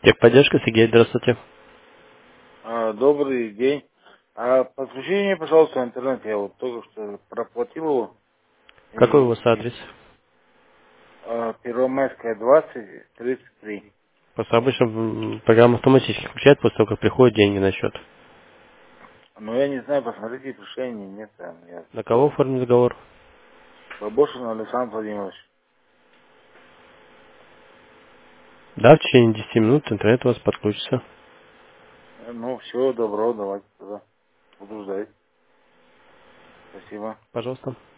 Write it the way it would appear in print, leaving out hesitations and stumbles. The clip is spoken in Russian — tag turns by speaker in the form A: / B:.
A: Техподдержка, Сергей, здравствуйте.
B: Добрый день. Подключите мне, пожалуйста, интернет. Я вот только что проплатил его.
A: Какой у вас
B: И
A: адрес?
B: Первомайская 20, 33.
A: Просто обычно программа автоматически включает после того, как приходят деньги на счет.
B: Но я не знаю, посмотрите, решения нет. Я
A: На кого
B: тоже.
A: оформить договор?
B: Бабошин Александр Владимирович.
A: Да, в течение 10 минут интернет у вас подключится.
B: Ну, всего доброго, давайте тогда. Буду ждать. Спасибо.
A: Пожалуйста.